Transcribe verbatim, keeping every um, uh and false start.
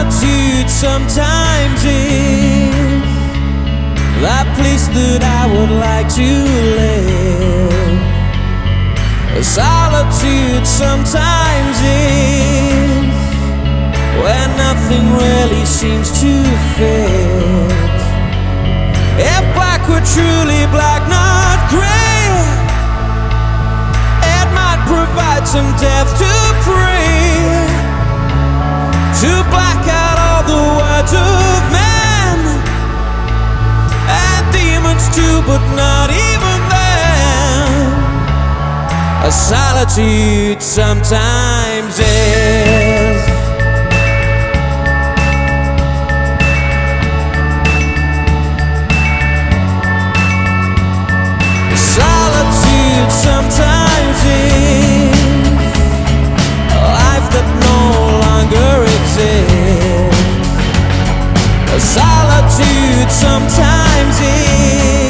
solitude sometimes is that place that I would like to live. Solitude sometimes is where nothing really seems to fit. If black were truly black, not gray, it might provide some depth to pray, to black out all the words of men and demons too, but not even then. A solitude sometimes is. Solitude sometimes is a life that no longer exists. A solitude sometimes is